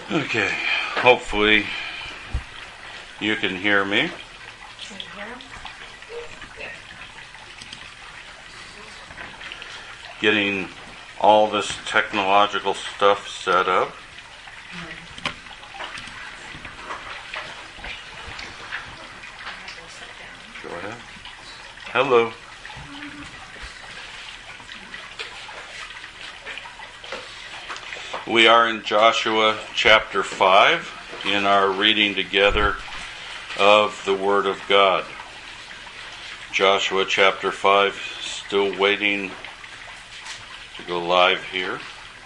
Okay, hopefully you can hear me. Getting all this technological stuff set up. Go ahead. Hello. We are in Joshua chapter 5 in our reading together of the Word of God. Joshua chapter 5, still waiting to go live here.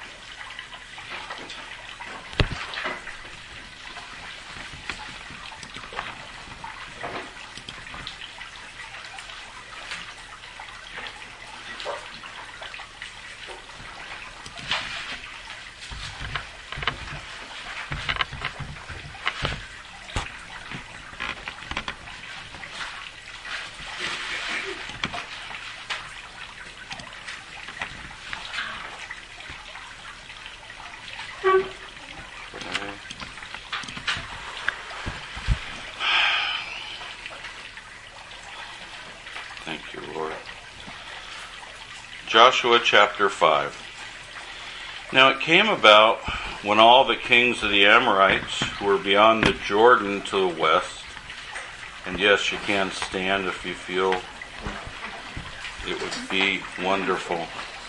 Thank you, Lord. Joshua chapter 5. Now it came about when all the kings of the Amorites who were beyond the Jordan to the west, and yes, you can stand if you feel it would be wonderful.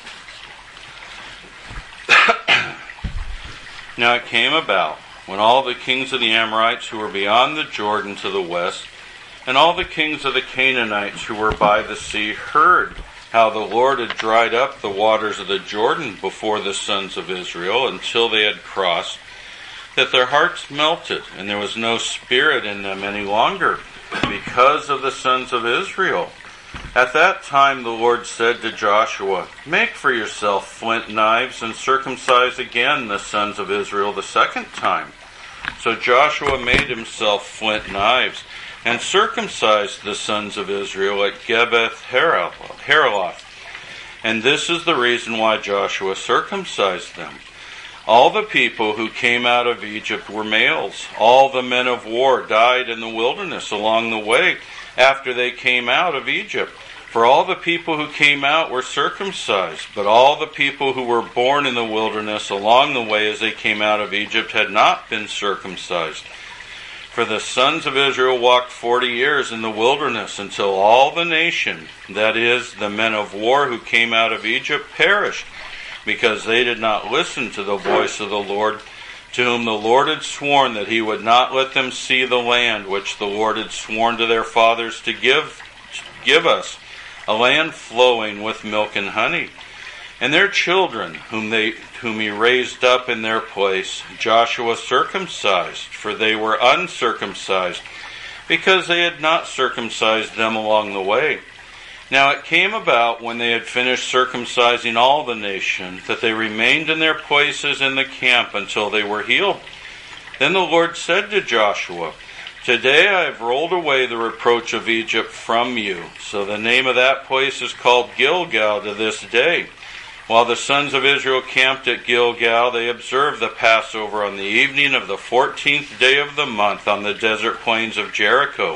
Now it came about when all the kings of the Amorites who were beyond the Jordan to the west, and all the kings of the Canaanites who were by the sea heard how the Lord had dried up the waters of the Jordan before the sons of Israel until they had crossed, that their hearts melted, and there was no spirit in them any longer because of the sons of Israel. At that time the Lord said to Joshua, "Make for yourself flint knives and circumcise again the sons of Israel the second time." So Joshua made himself flint knives and circumcised the sons of Israel at Gebeth Haraloth. And this is the reason why Joshua circumcised them. All the people who came out of Egypt were males. All the men of war died in the wilderness along the way after they came out of Egypt. For all the people who came out were circumcised, but all the people who were born in the wilderness along the way as they came out of Egypt had not been circumcised. For the sons of Israel walked 40 years in the wilderness until all the nation, that is, the men of war who came out of Egypt, perished, because they did not listen to the voice of the Lord, to whom the Lord had sworn that he would not let them see the land which the Lord had sworn to their fathers to give us, a land flowing with milk and honey. And their children, whom he raised up in their place, Joshua circumcised, for they were uncircumcised, because they had not circumcised them along the way. Now it came about when they had finished circumcising all the nation, that they remained in their places in the camp until they were healed. Then the Lord said to Joshua, "Today I have rolled away the reproach of Egypt from you." So the name of that place is called Gilgal to this day. While the sons of Israel camped at Gilgal, they observed the Passover on the evening of the 14th day of the month on the desert plains of Jericho.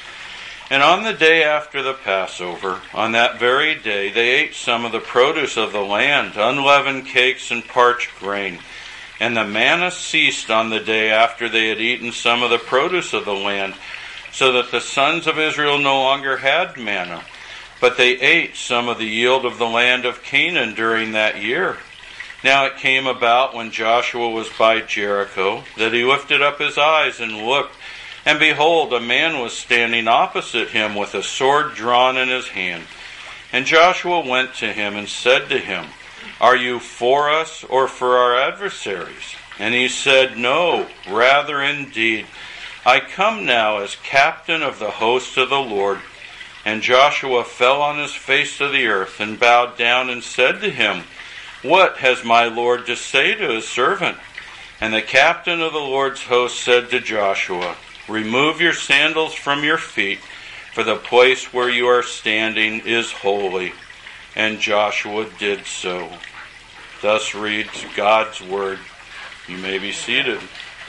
And on the day after the Passover, on that very day, they ate some of the produce of the land, unleavened cakes and parched grain. And the manna ceased on the day after they had eaten some of the produce of the land, so that the sons of Israel no longer had manna. But they ate some of the yield of the land of Canaan during that year. Now it came about when Joshua was by Jericho, that he lifted up his eyes and looked, and behold, a man was standing opposite him with a sword drawn in his hand. And Joshua went to him and said to him, "Are you for us or for our adversaries?" And he said, "No, rather indeed, I come now as captain of the host of the Lord." And Joshua fell on his face to the earth and bowed down and said to him, "What has my Lord to say to his servant?" And the captain of the Lord's host said to Joshua, "Remove your sandals from your feet, for the place where you are standing is holy." And Joshua did so. Thus reads God's word. You may be seated.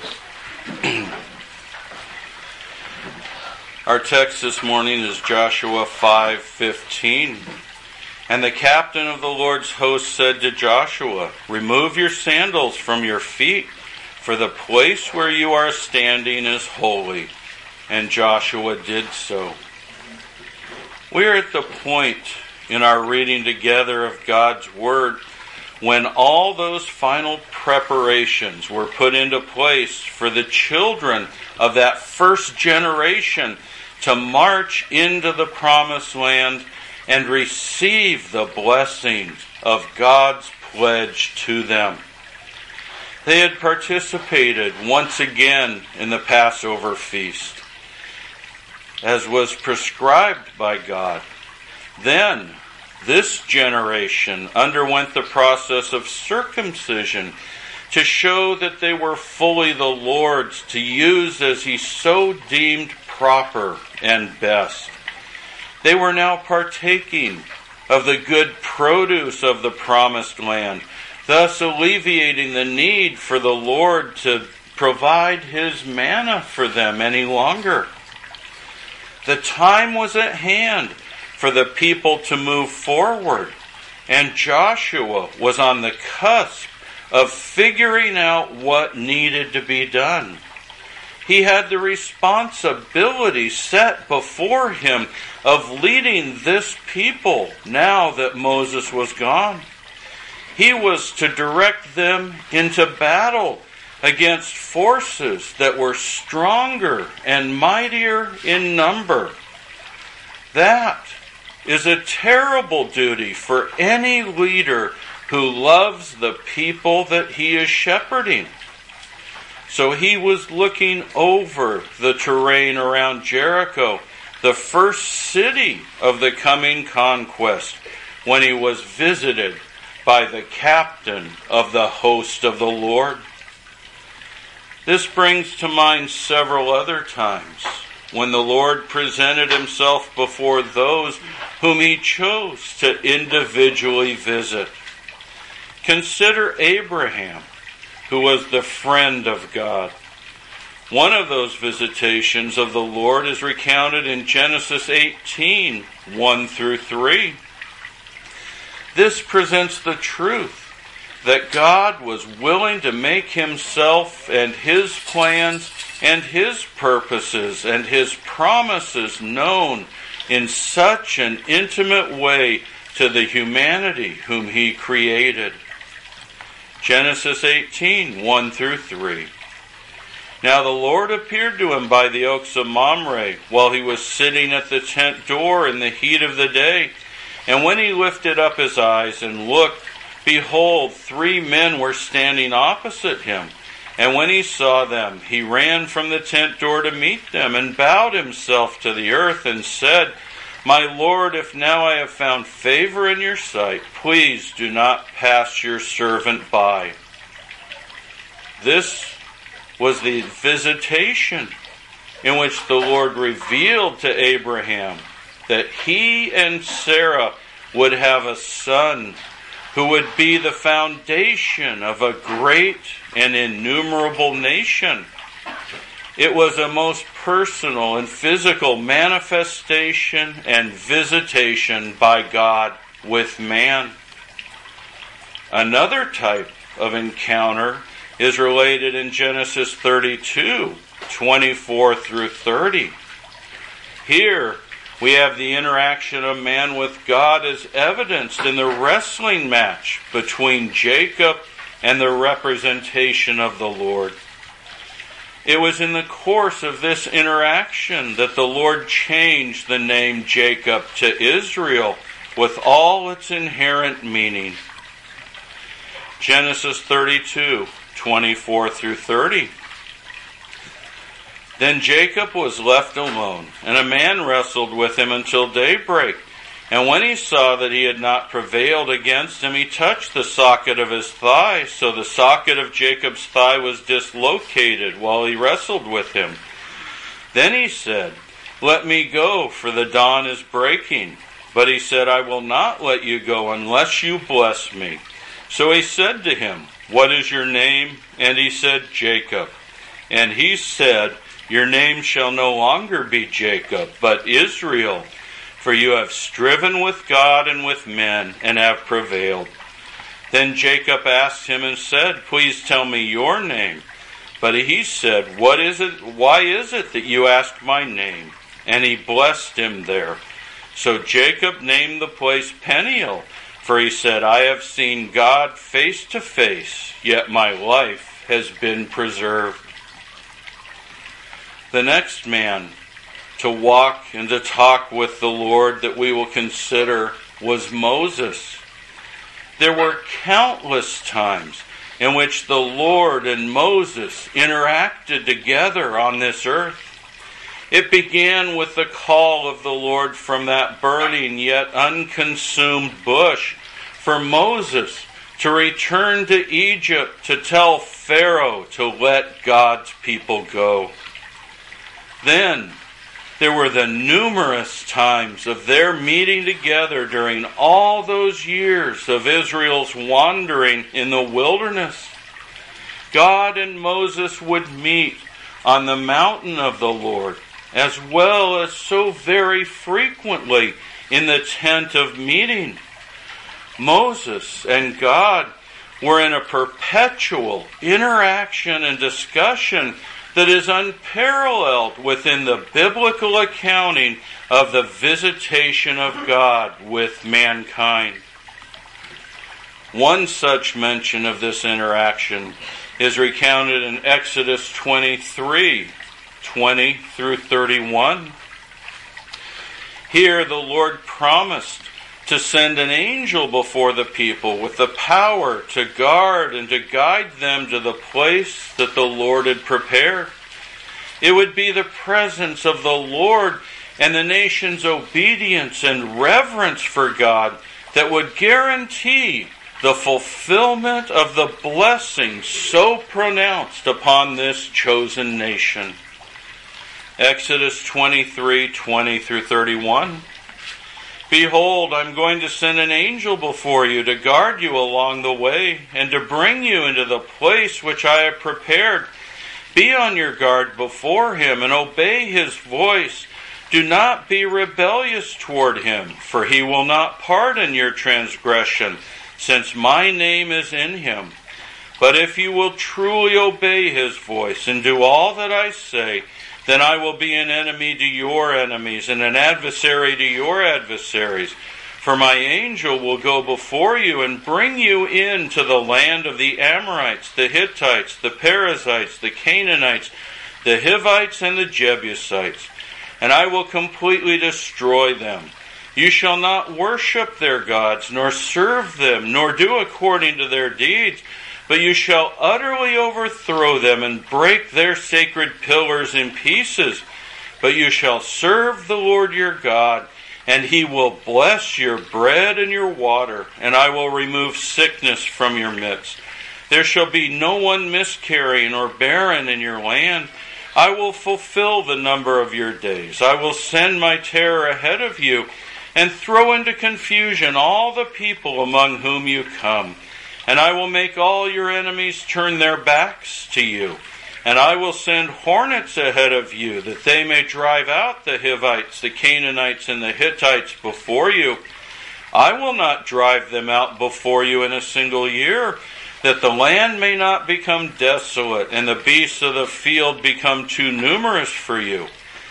Our text this morning is Joshua 5:15. And the captain of the Lord's host said to Joshua, "Remove your sandals from your feet, for the place where you are standing is holy." And Joshua did so. We are at the point in our reading together of God's Word when all those final preparations were put into place for the children of that first generation to march into the promised land and receive the blessings of God's pledge to them. They had participated once again in the Passover feast, as was prescribed by God. Then, this generation underwent the process of circumcision to show that they were fully the Lord's, to use as He so deemed proper and best. They were now partaking of the good produce of the promised land, thus alleviating the need for the Lord to provide His manna for them any longer. The time was at hand for the people to move forward, and Joshua was on the cusp of figuring out what needed to be done. He had the responsibility set before him of leading this people now that Moses was gone. He was to direct them into battle against forces that were stronger and mightier in number. That is a terrible duty for any leader who loves the people that he is shepherding. So he was looking over the terrain around Jericho, the first city of the coming conquest, when he was visited by the captain of the host of the Lord. This brings to mind several other times when the Lord presented Himself before those whom He chose to individually visit. Consider Abraham, who was the friend of God. One of those visitations of the Lord is recounted in Genesis 18, 1 through 3. This presents the truth that God was willing to make Himself and His plans and His purposes and His promises known in such an intimate way to the humanity whom He created. Genesis 18, 1 through 3. Now the Lord appeared to him by the oaks of Mamre while he was sitting at the tent door in the heat of the day. And when he lifted up his eyes and looked, behold, 3 men were standing opposite him. And when he saw them, he ran from the tent door to meet them and bowed himself to the earth and said, "My Lord, if now I have found favor in your sight, please do not pass your servant by." This was the visitation in which the Lord revealed to Abraham that he and Sarah would have a son who would be the foundation of a great and innumerable nation. It was a most personal and physical manifestation and visitation by God with man. Another type of encounter is related in Genesis 32, 24 through 30. Here we have the interaction of man with God as evidenced in the wrestling match between Jacob and the representation of the Lord. It was in the course of this interaction that the Lord changed the name Jacob to Israel with all its inherent meaning. Genesis 32, 24 through 30. Then Jacob was left alone, and a man wrestled with him until daybreak. And when he saw that he had not prevailed against him, he touched the socket of his thigh. So the socket of Jacob's thigh was dislocated while he wrestled with him. Then he said, "Let me go, for the dawn is breaking." But he said, "I will not let you go unless you bless me." So he said to him, "What is your name?" And he said, "Jacob." And he said, "Your name shall no longer be Jacob, but Israel, for you have striven with God and with men, and have prevailed." Then Jacob asked him and said, "Please tell me your name." But he said, "What is it? Why is it that you ask my name?" And he blessed him there. So Jacob named the place Peniel, for he said, "I have seen God face to face, yet my life has been preserved." The next man to walk and to talk with the Lord that we will consider was Moses. There were countless times in which the Lord and Moses interacted together on this earth. It began with the call of the Lord from that burning yet unconsumed bush for Moses to return to Egypt to tell Pharaoh to let God's people go. Then there were the numerous times of their meeting together during all those years of Israel's wandering in the wilderness. God and Moses would meet on the mountain of the Lord, as well as so very frequently in the tent of meeting. Moses and God were in a perpetual interaction and discussion that is unparalleled within the biblical accounting of the visitation of God with mankind. One such mention of this interaction is recounted in Exodus 23, 20 through 31. Here the Lord promised to send an angel before the people with the power to guard and to guide them to the place that the Lord had prepared. It would be the presence of the Lord and the nation's obedience and reverence for God that would guarantee the fulfillment of the blessing so pronounced upon this chosen nation. Exodus 23, 20 through 31. "Behold, I'm going to send an angel before you to guard you along the way and to bring you into the place which I have prepared. Be on your guard before him and obey his voice. Do not be rebellious toward him, for he will not pardon your transgression, since my name is in him. But if you will truly obey his voice and do all that I say, then I will be an enemy to your enemies and an adversary to your adversaries. For my angel will go before you and bring you into the land of the Amorites, the Hittites, the Perizzites, the Canaanites, the Hivites, and the Jebusites. And I will completely destroy them. You shall not worship their gods, nor serve them, nor do according to their deeds, but you shall utterly overthrow them and break their sacred pillars in pieces. But you shall serve the Lord your God, and he will bless your bread and your water, and I will remove sickness from your midst. There shall be no one miscarrying or barren in your land. I will fulfill the number of your days. I will send my terror ahead of you, and throw into confusion all the people among whom you come. And I will make all your enemies turn their backs to you. And I will send hornets ahead of you, that they may drive out the Hivites, the Canaanites, and the Hittites before you. I will not drive them out before you in a single year, that the land may not become desolate, and the beasts of the field become too numerous for you.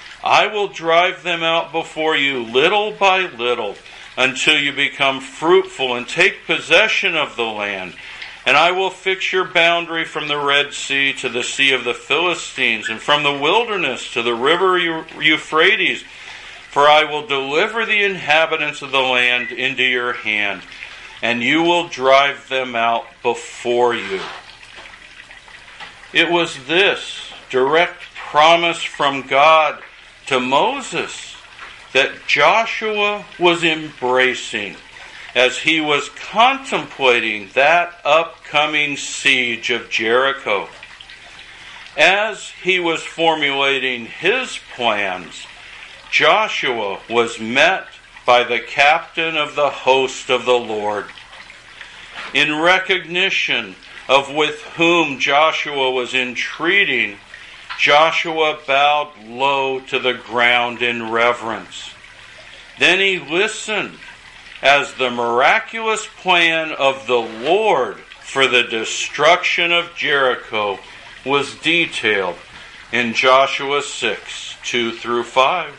I will drive them out before you little by little, until you become fruitful and take possession of the land. And I will fix your boundary from the Red Sea to the Sea of the Philistines, and from the wilderness to the river Euphrates. For I will deliver the inhabitants of the land into your hand, and you will drive them out before you." It was this direct promise from God to Moses that Joshua was embracing as he was contemplating that upcoming siege of Jericho. As he was formulating his plans, Joshua was met by the captain of the host of the Lord. In recognition of with whom Joshua was entreating, Joshua bowed low to the ground in reverence. Then he listened as the miraculous plan of the Lord for the destruction of Jericho was detailed in Joshua 6, 2 through 5.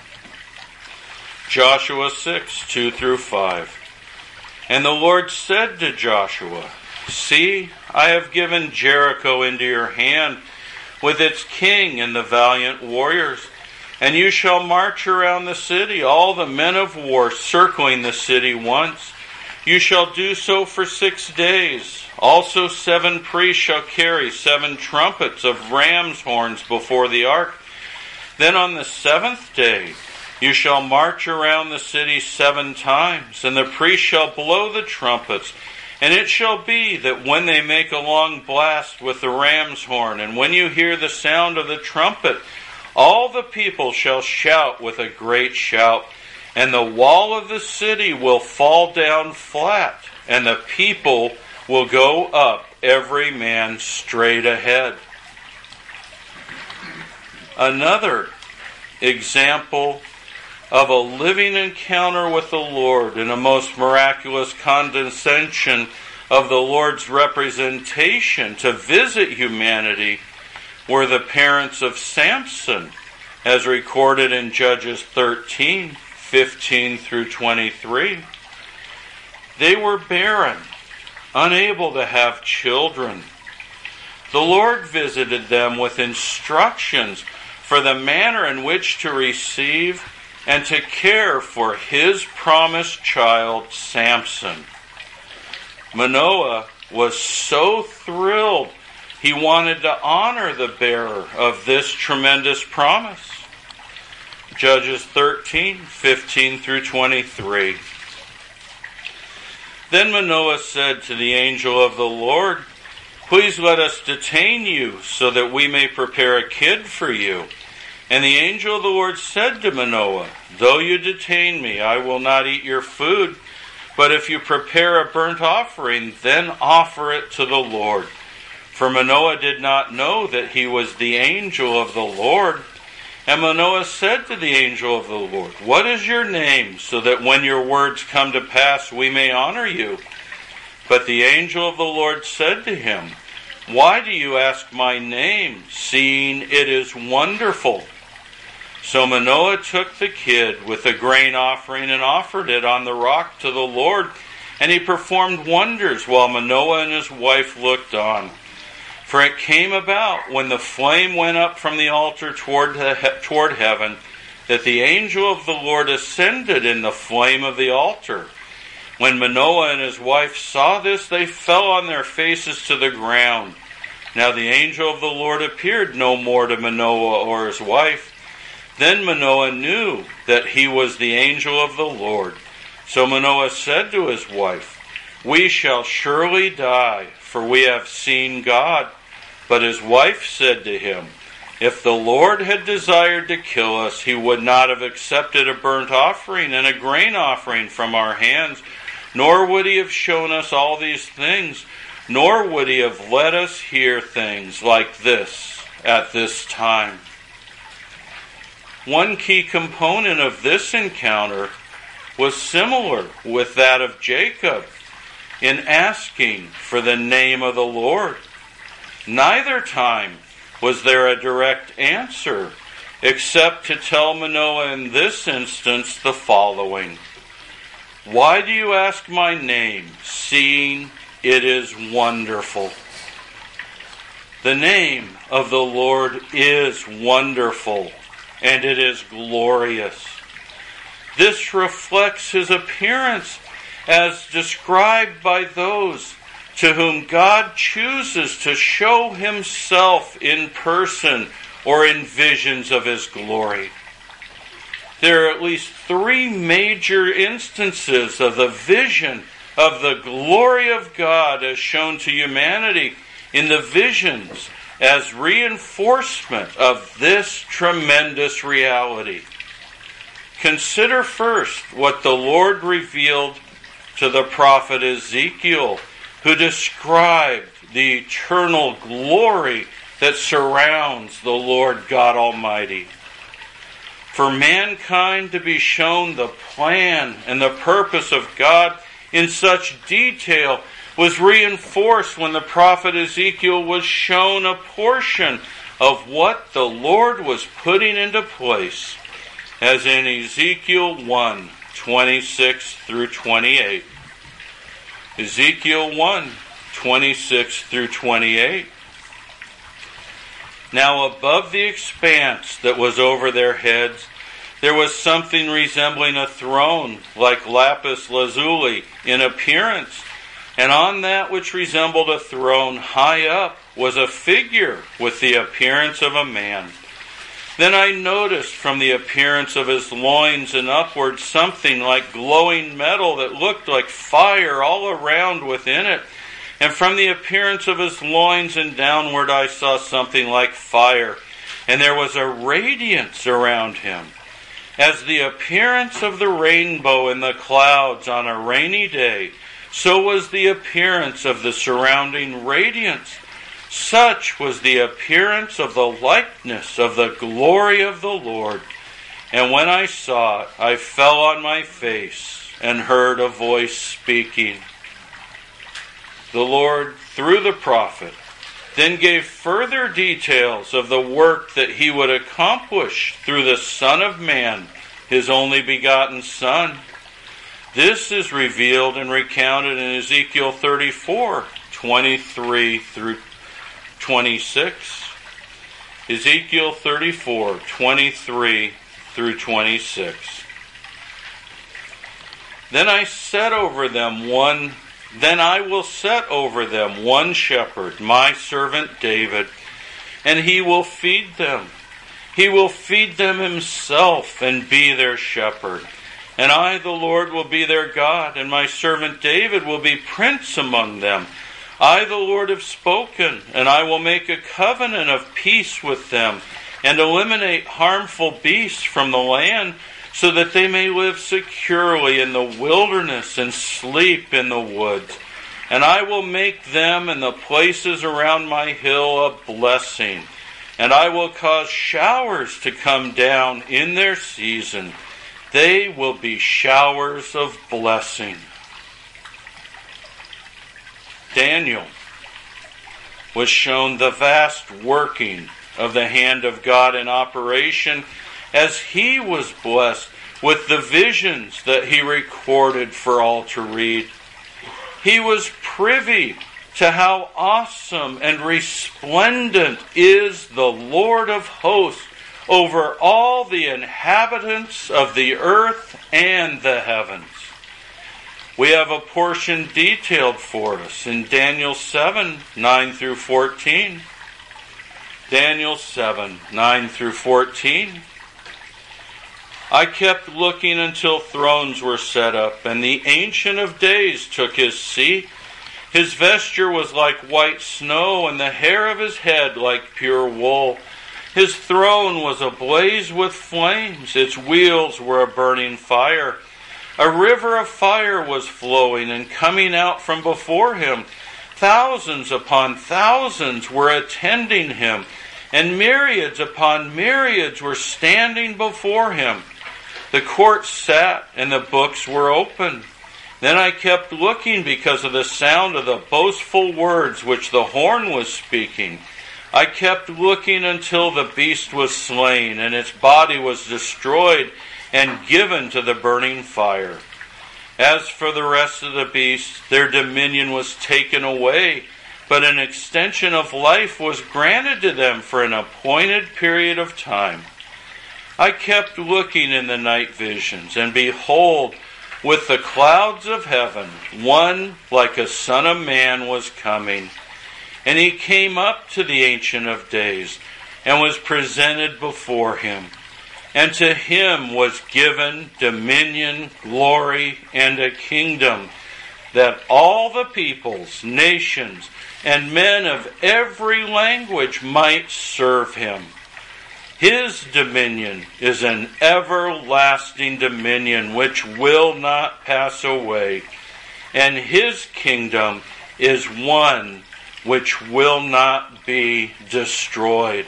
Joshua 6, 2 through 5. And the Lord said to Joshua, See, I have given Jericho into your hand, with its king and the valiant warriors. And you shall march around the city, all the men of war, circling the city once. You shall do so for 6 days. Also 7 priests shall carry 7 trumpets of ram's horns before the ark. Then on the 7th day you shall march around the city 7 times, and the priests shall blow the trumpets. And it shall be that when they make a long blast with the ram's horn, and when you hear the sound of the trumpet, all the people shall shout with a great shout, and the wall of the city will fall down flat, and the people will go up, every man straight ahead. Another example of a living encounter with the Lord and a most miraculous condescension of the Lord's representation to visit humanity were the parents of Samson, as recorded in Judges 13, 15 through 23. They were barren, unable to have children. The Lord visited them with instructions for the manner in which to receive and to care for his promised child, Samson. Manoah was so thrilled, he wanted to honor the bearer of this tremendous promise. Judges 13, 15 through 23. Then Manoah said to the angel of the Lord, Please let us detain you so that we may prepare a kid for you. And the angel of the Lord said to Manoah, Though you detain me, I will not eat your food. But if you prepare a burnt offering, then offer it to the Lord. For Manoah did not know that he was the angel of the Lord. And Manoah said to the angel of the Lord, What is your name, so that when your words come to pass, we may honor you? But the angel of the Lord said to him, Why do you ask my name, seeing it is wonderful? So Manoah took the kid with the grain offering and offered it on the rock to the Lord, and he performed wonders while Manoah and his wife looked on. For it came about, when the flame went up from the altar toward heaven, that the angel of the Lord ascended in the flame of the altar. When Manoah and his wife saw this, they fell on their faces to the ground. Now the angel of the Lord appeared no more to Manoah or his wife. Then Manoah knew that he was the angel of the Lord. So Manoah said to his wife, We shall surely die, for we have seen God. But his wife said to him, If the Lord had desired to kill us, he would not have accepted a burnt offering and a grain offering from our hands, nor would he have shown us all these things, nor would he have let us hear things like this at this time. One key component of this encounter was similar with that of Jacob in asking for the name of the Lord. Neither time was there a direct answer, except to tell Manoah in this instance the following: Why do you ask my name, seeing it is wonderful? The name of the Lord is wonderful, and it is glorious. This reflects his appearance as described by those to whom God chooses to show himself in person or in visions of his glory. There are at least 3 major instances of the vision of the glory of God as shown to humanity in the visions as reinforcement of this tremendous reality. Consider first what the Lord revealed to the prophet Ezekiel, who described the eternal glory that surrounds the Lord God Almighty. For mankind to be shown the plan and the purpose of God in such detail was reinforced when the prophet Ezekiel was shown a portion of what the Lord was putting into place, as in Ezekiel 1, 26 through 28. Ezekiel 1, 26 through 28. Now above the expanse that was over their heads, there was something resembling a throne, like lapis lazuli in appearance. And on that which resembled a throne high up was a figure with the appearance of a man. Then I noticed from the appearance of his loins and upward something like glowing metal that looked like fire all around within it. And from the appearance of his loins and downward I saw something like fire, and there was a radiance around him, as the appearance of the rainbow in the clouds on a rainy day. So was the appearance of the surrounding radiance. Such was the appearance of the likeness of the glory of the Lord. And when I saw it, I fell on my face and heard a voice speaking. The Lord, through the prophet, then gave further details of the work that he would accomplish through the Son of Man, his only begotten Son. This is revealed and recounted in Ezekiel 34, 23 through 26. Ezekiel 34, 23 through 26. Then I will set over them one shepherd, my servant David, and he will feed them. He will feed them himself and be their shepherd. And I, the Lord, will be their God, and my servant David will be prince among them. I, the Lord, have spoken, and I will make a covenant of peace with them, and eliminate harmful beasts from the land, so that they may live securely in the wilderness and sleep in the woods. And I will make them and the places around my hill a blessing. And I will cause showers to come down in their season. They will be showers of blessing. Daniel was shown the vast working of the hand of God in operation as he was blessed with the visions that he recorded for all to read. He was privy to how awesome and resplendent is the Lord of hosts over all the inhabitants of the earth and the heavens. We have a portion detailed for us in Daniel 7, 9 through 14. Daniel 7, 9 through 14. I kept looking until thrones were set up, and the Ancient of Days took his seat. His vesture was like white snow, and the hair of his head like pure wool. His throne was ablaze with flames. Its wheels were a burning fire. A river of fire was flowing and coming out from before him. Thousands upon thousands were attending him, and myriads upon myriads were standing before him. The court sat, and the books were open. Then I kept looking because of the sound of the boastful words which the horn was speaking. I kept looking until the beast was slain, and its body was destroyed and given to the burning fire. As for the rest of the beasts, their dominion was taken away, but an extension of life was granted to them for an appointed period of time. I kept looking in the night visions, and behold, with the clouds of heaven, one like a son of man was coming. And he came up to the Ancient of Days, and was presented before him. And to him was given dominion, glory, and a kingdom, that all the peoples, nations, and men of every language might serve him. His dominion is an everlasting dominion which will not pass away, and his kingdom is one which will not be destroyed.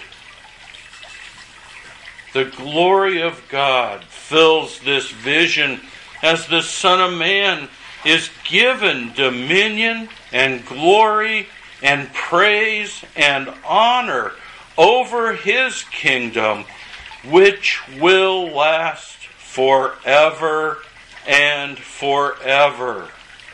The glory of God fills this vision as the Son of Man is given dominion and glory and praise and honor over his kingdom, which will last forever and forever.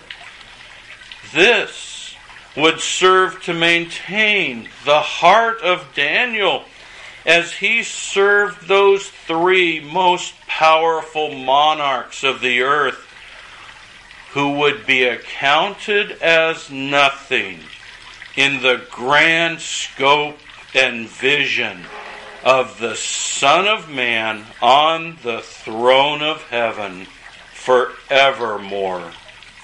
This would serve to maintain the heart of Daniel as he served those three most powerful monarchs of the earth, who would be accounted as nothing in the grand scope and vision of the Son of Man on the throne of heaven forevermore.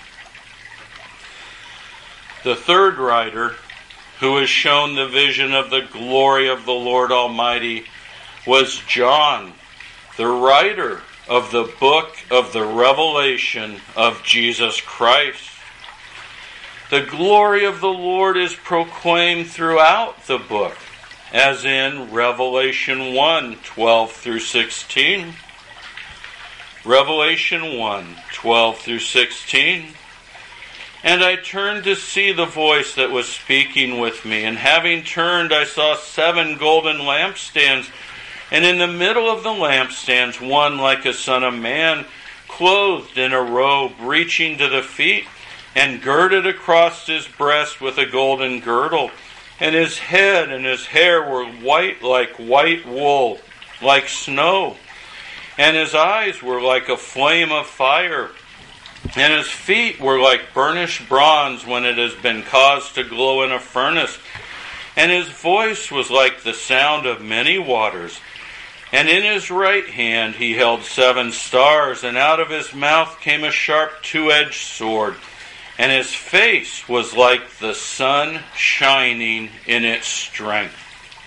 The third writer who is shown the vision of the glory of the Lord Almighty was John, the writer of the book of the Revelation of Jesus Christ. The glory of the Lord is proclaimed throughout the book, as in Revelation 1, 12 through 16. Revelation 1, 12 through 16. And I turned to see the voice that was speaking with me. And having turned, I saw 7 golden lampstands. And in the middle of the lampstands, one like a son of man, clothed in a robe reaching to the feet, and girded across his breast with a golden girdle. And his head and his hair were white like white wool, like snow. And his eyes were like a flame of fire. And his feet were like burnished bronze when it has been caused to glow in a furnace. And his voice was like the sound of many waters. And in his right hand he held 7 stars, and out of his mouth came a sharp 2-edged sword. And his face was like the sun shining in its strength.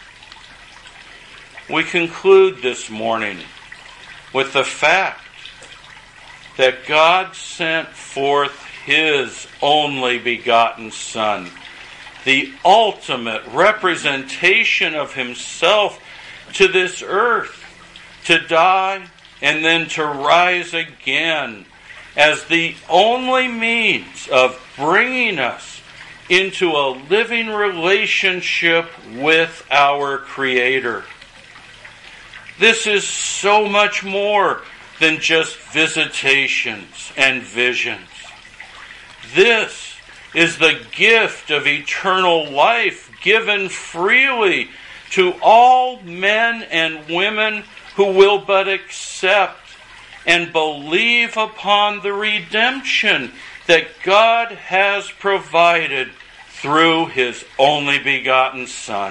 We conclude this morning with the fact that God sent forth his only begotten Son, the ultimate representation of himself, to this earth, to die and then to rise again as the only means of bringing us into a living relationship with our Creator. This is so much more than just visitations and visions. This is the gift of eternal life given freely to all men and women who will but accept and believe upon the redemption that God has provided through his only begotten Son.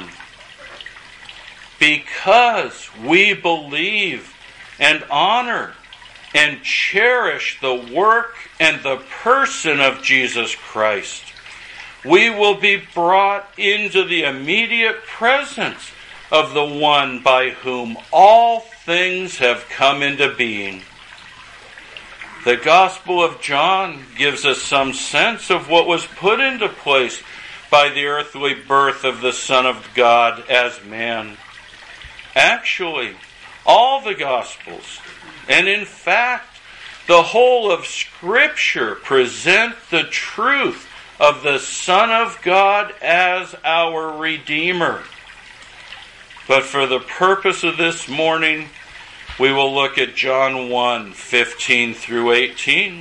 Because we believe and honor and cherish the work and the person of Jesus Christ, we will be brought into the immediate presence of the one by whom all things have come into being. The Gospel of John gives us some sense of what was put into place by the earthly birth of the Son of God as man. Actually, all the Gospels, and in fact, the whole of Scripture, present the truth of the Son of God as our Redeemer. But for the purpose of this morning, we will look at John 1, 15 through 18.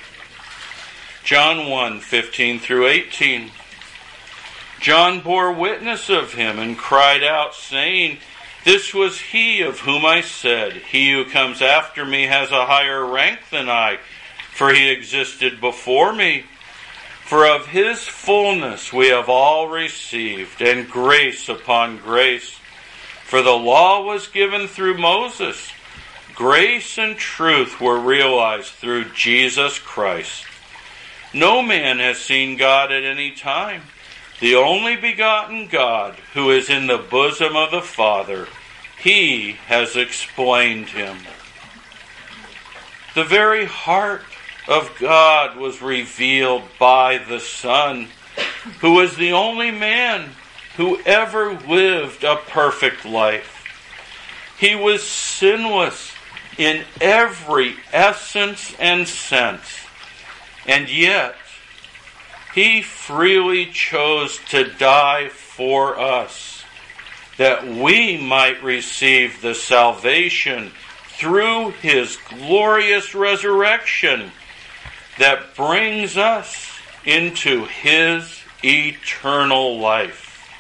John 1, 15 through 18. John bore witness of him and cried out, saying, "This was he of whom I said, he who comes after me has a higher rank than I, for he existed before me. For of his fullness we have all received, and grace upon grace. For the law was given through Moses. Grace and truth were realized through Jesus Christ. No man has seen God at any time. The only begotten God, who is in the bosom of the Father, he has explained him." The very heart of God was revealed by the Son, who was the only man who ever lived a perfect life. He was sinless in every essence and sense, and yet he freely chose to die for us, that we might receive the salvation through his glorious resurrection that brings us into his eternal life.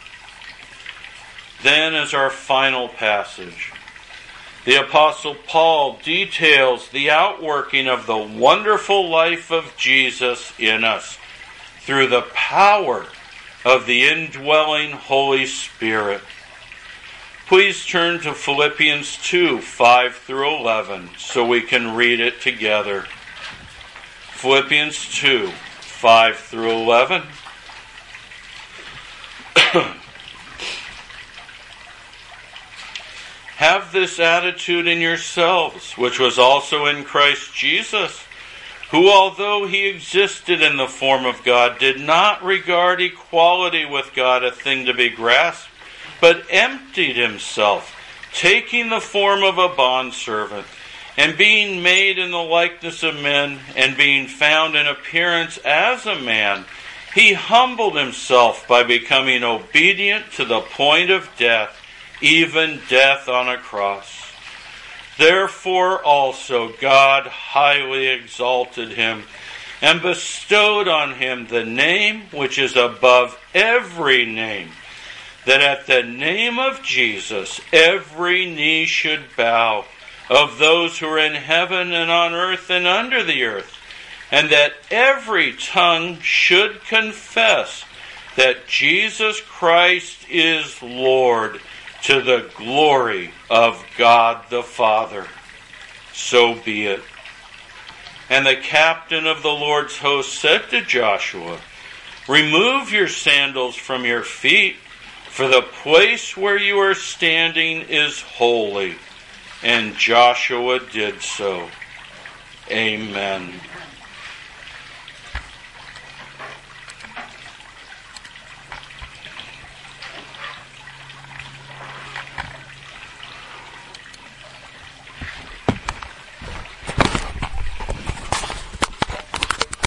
Then, as our final passage, the Apostle Paul details the outworking of the wonderful life of Jesus in us through the power of the indwelling Holy Spirit. Please turn to Philippians 2, 5 through 11, so we can read it together. Philippians 2, 5 through 11. Have this attitude in yourselves, which was also in Christ Jesus, who, although he existed in the form of God, did not regard equality with God a thing to be grasped, but emptied himself, taking the form of a bondservant, and being made in the likeness of men, and being found in appearance as a man, he humbled himself by becoming obedient to the point of death, even death on a cross. Therefore also God highly exalted him, and bestowed on him the name which is above every name, that at the name of Jesus every knee should bow, of those who are in heaven and on earth and under the earth, and that every tongue should confess that Jesus Christ is Lord, to the glory of God the Father. So be it. And the captain of the Lord's host said to Joshua, "Remove your sandals from your feet, for the place where you are standing is holy." And Joshua did so. Amen.